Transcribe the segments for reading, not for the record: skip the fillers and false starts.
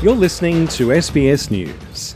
You're listening to SBS News.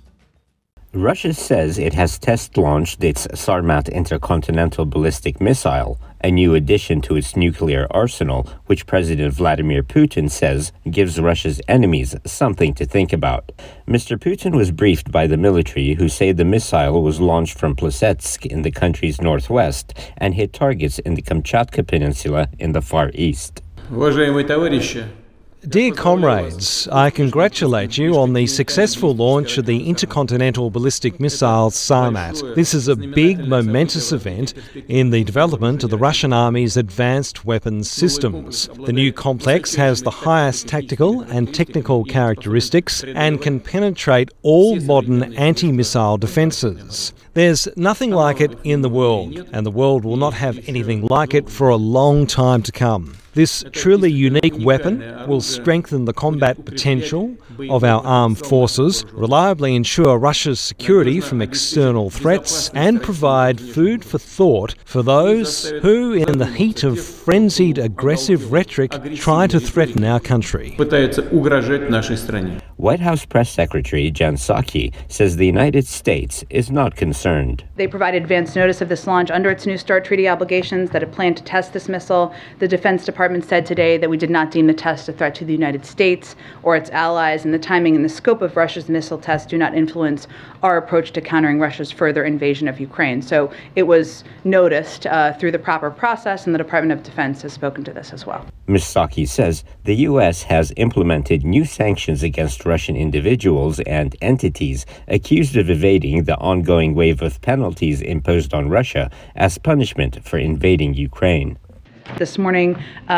Russia says it has test-launched its Sarmat intercontinental ballistic missile, a new addition to its nuclear arsenal, which President Vladimir Putin says gives Russia's enemies something to think about. Mr. Putin was briefed by the military, who say the missile was launched from Plesetsk in the country's northwest and hit targets in the Kamchatka Peninsula in the Far East. Уважаемые товарищи, Dear comrades, I congratulate you on the successful launch of the intercontinental ballistic missile Sarmat. This is a big, momentous event in the development of the Russian Army's advanced weapons systems. The new complex has the highest tactical and technical characteristics and can penetrate all modern anti-missile defences. There's nothing like it in the world, and the world will not have anything like it for a long time to come. This truly unique weapon will strengthen the combat potential of our armed forces, reliably ensure Russia's security from external threats, and provide food for thought for those who, in the heat of frenzied aggressive rhetoric, try to threaten our country. пытаются угрожать нашей стране. White House Press Secretary Jen Psaki says the United States is not concerned. They provided advance notice of this launch under its New START treaty obligations that it planned to test this missile. The Defense Department said today that we did not deem the test a threat to the United States or its allies, and the timing and the scope of Russia's missile tests do not influence our approach to countering Russia's further invasion of Ukraine. So it was noticed through the proper process, and the Department of Defense has spoken to this as well. Ms. Psaki says the U.S. has implemented new sanctions against Russian individuals and entities accused of evading the ongoing wave of penalties imposed on Russia as punishment for invading Ukraine. This morning,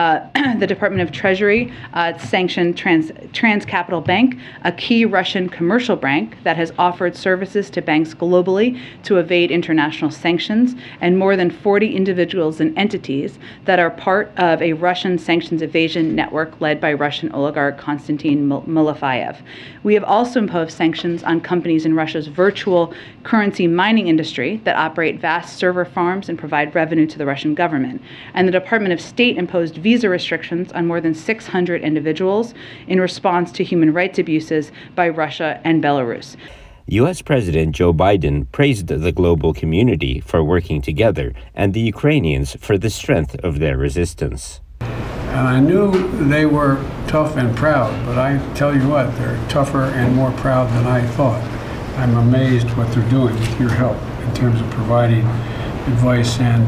the Department of Treasury sanctioned TransCapital Bank, a key Russian commercial bank that has offered services to banks globally to evade international sanctions, and more than 40 individuals and entities that are part of a Russian sanctions evasion network led by Russian oligarch Konstantin Malafeyev. We have also imposed sanctions on companies in Russia's virtual currency mining industry that operate vast server farms and provide revenue to the Russian government. And the Department of State imposed visa restrictions on more than 600 individuals in response to human rights abuses by Russia and Belarus. U.S. President Joe Biden praised the global community for working together and the Ukrainians for the strength of their resistance. And I knew they were tough and proud, but I tell you what, they're tougher and more proud than I thought. I'm amazed what they're doing with your help in terms of providing advice and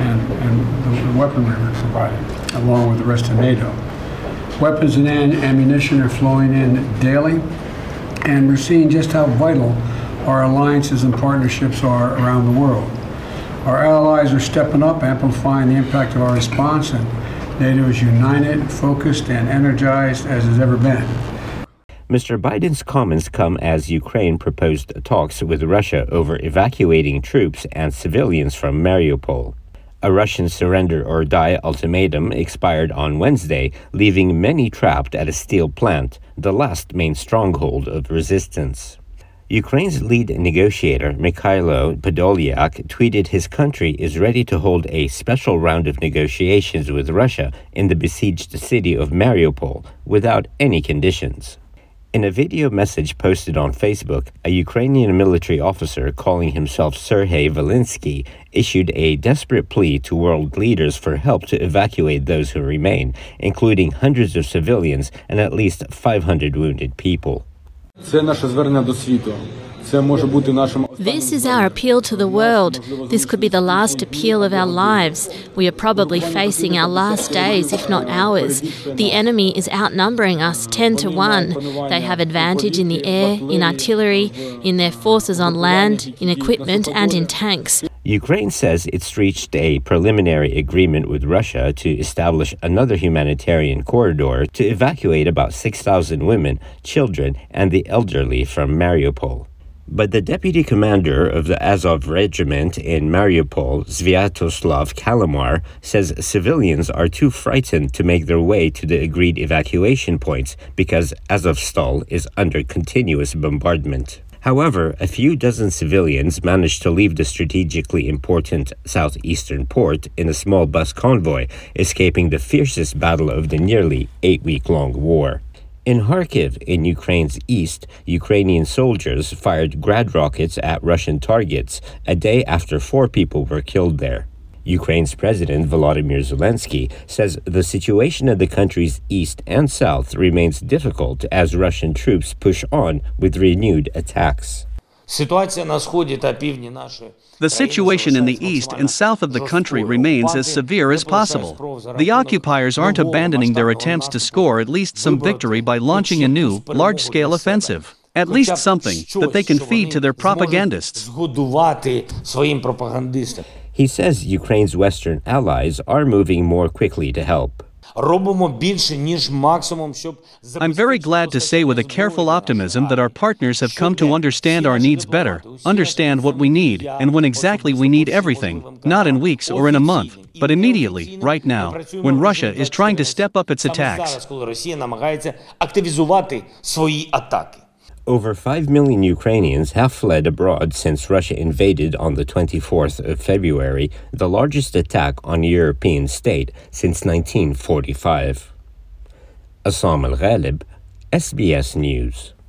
the weaponry we're providing, along with the rest of NATO. Weapons and ammunition are flowing in daily, and we're seeing just how vital our alliances and partnerships are around the world. Our allies are stepping up, amplifying the impact of our response, and NATO is united, focused, and energized as it's ever been. Mr. Biden's comments come as Ukraine proposed talks with Russia over evacuating troops and civilians from Mariupol. A Russian surrender or die ultimatum expired on Wednesday, leaving many trapped at a steel plant, the last main stronghold of resistance. Ukraine's lead negotiator, Mikhailo Podolyak, tweeted his country is ready to hold a special round of negotiations with Russia in the besieged city of Mariupol without any conditions. In a video message posted on Facebook, a Ukrainian military officer calling himself Sergei Valinsky issued a desperate plea to world leaders for help to evacuate those who remain, including hundreds of civilians and at least 500 wounded people. This is our appeal to the world. This could be the last appeal of our lives. We are probably facing our last days, if not hours. The enemy is outnumbering us 10 to 1. They have advantage in the air, in artillery, in their forces on land, in equipment and in tanks. Ukraine says it's reached a preliminary agreement with Russia to establish another humanitarian corridor to evacuate about 6,000 women, children, and the elderly from Mariupol. But the deputy commander of the Azov regiment in Mariupol, Sviatoslav Kalamar, says civilians are too frightened to make their way to the agreed evacuation points because Azovstal is under continuous bombardment. However, a few dozen civilians managed to leave the strategically important southeastern port in a small bus convoy, escaping the fiercest battle of the nearly 8-week-long war. In Kharkiv, in Ukraine's east, Ukrainian soldiers fired Grad rockets at Russian targets a day after 4 people were killed there. Ukraine's President Volodymyr Zelensky says the situation in the country's east and south remains difficult as Russian troops push on with renewed attacks. The situation in the east and south of the country remains as severe as possible. The occupiers aren't abandoning their attempts to score at least some victory by launching a new, large-scale offensive. At least something that they can feed to their propagandists. He says Ukraine's Western allies are moving more quickly to help. I'm very glad to say with a careful optimism that our partners have come to understand our needs better, understand what we need, and when exactly we need everything, not in weeks or in a month, but immediately, right now, when Russia is trying to step up its attacks. Over 5 million Ukrainians have fled abroad since Russia invaded on the 24th of February, the largest attack on a European state since 1945. Assam Al-Ghalib, SBS News.